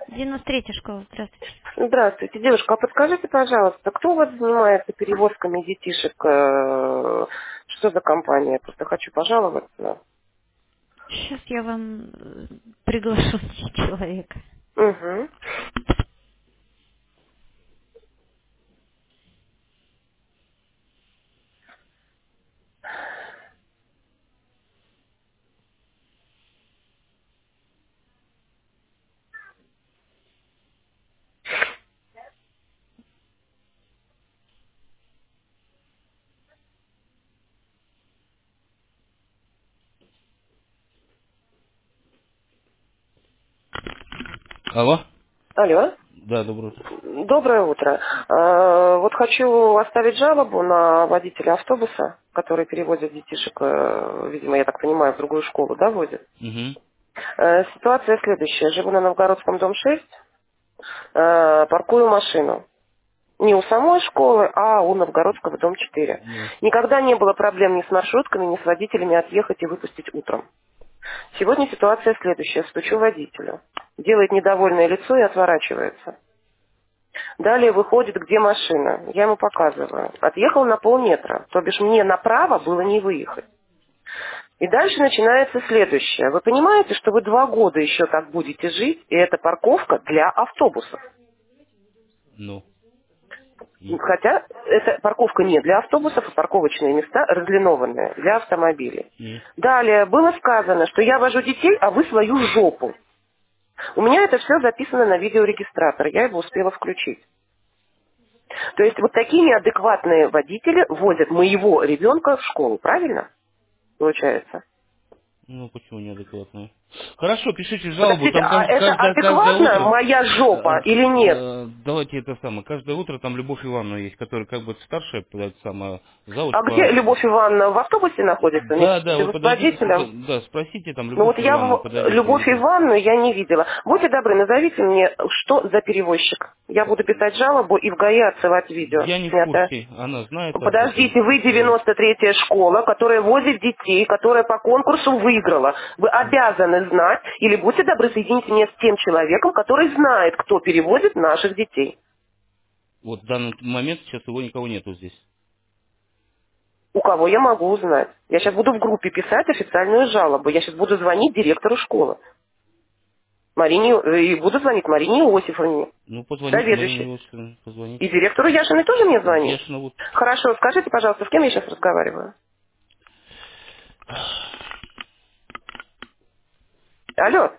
93-я школа, здравствуйте. Здравствуйте, девушка, а подскажите, пожалуйста, кто у вас занимается перевозками детишек? Что за компания? Просто хочу пожаловаться. Сейчас я вам приглашу человека. Угу. Алло? Алло. Да, доброе утро. Доброе утро. Вот хочу оставить жалобу на водителя автобуса, который перевозит детишек, видимо, я так понимаю, в другую школу, да, возит? Угу. Ситуация следующая. Живу на Новгородском, дом 6, паркую машину. Не у самой школы, а у Новгородского, дом 4. Ну, Никогда не было проблем ни с маршрутками, ни с водителями отъехать и выпустить утром. Сегодня ситуация следующая. Стучу водителю. Делает недовольное лицо и отворачивается. Далее выходит, где машина. Я ему показываю. Отъехал на полметра. То бишь мне направо было не выехать. И дальше начинается следующее. Вы понимаете, что вы 2 года еще так будете жить, и это парковка для автобусов. ну. И? Хотя эта парковка не для автобусов, а парковочные места разлинованные для автомобилей. И? Далее было сказано, что я вожу детей, а вы свою жопу. У меня это все записано на видеорегистратор, я его успела включить. То есть вот такие неадекватные водители возят моего ребенка в школу, правильно? Получается. Ну, почему неадекватные? Хорошо, пишите жалобу. Подождите, Там а это каждое адекватно утро... моя жопа или нет? Давайте это самое. Каждое утро там Любовь Ивановна есть, которая как бы старшая, это самая А завуч где по... Любовь Ивановна в автобусе находится Да, вместе да, вы с подойдите сюда, водителем? да, спросите там Ну Любовь вот я Ивановну, подойдите Любовь и... Ивановну я не видела. Будьте добры, назовите мне, что за перевозчик. Я буду писать жалобу и в ГАИ отсылать видео. Я не в Снято. курсе, она знает об этом. Подождите, вы 93-я школа, которая возит детей, которая по конкурсу выиграла. Вы обязаны знать, или будьте добры, соедините меня с тем человеком, который знает, кто перевозит наших детей. Вот в данный момент сейчас его никого нету здесь. У кого я могу узнать? Я сейчас буду в группе писать официальную жалобу. Я сейчас буду звонить директору школы. И буду звонить Марине Иосифовне, Ну, позвоните Марине заведующей. Иосифовне, И позвоните. директору Яшиной тоже мне звонить? Яшина вот. Хорошо, скажите, пожалуйста, с кем я сейчас разговариваю? Алло?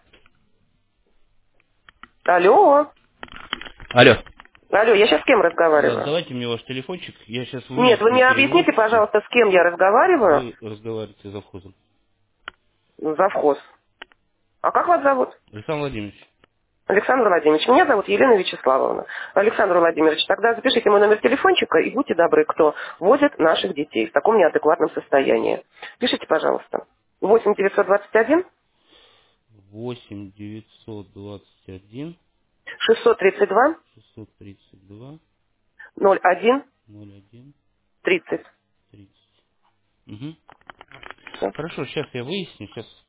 Алло? Алло. Алло, я сейчас с кем разговариваю? Давайте мне ваш телефончик. Я сейчас Нет, вы выясню мне объясните, перевозчика. пожалуйста, с кем я разговариваю? Вы разговариваете с завхозом. Завхоз. А как вас зовут? Александр Владимирович. Александр Владимирович. Меня зовут Елена Вячеславовна. Александр Владимирович, тогда запишите мой номер телефончика и будьте добры, кто возит наших детей в таком неадекватном состоянии. Пишите, пожалуйста. 8 921 8 921 632 632 01 01 30. 30. Угу. Всё. Хорошо, сейчас я выясню. Сейчас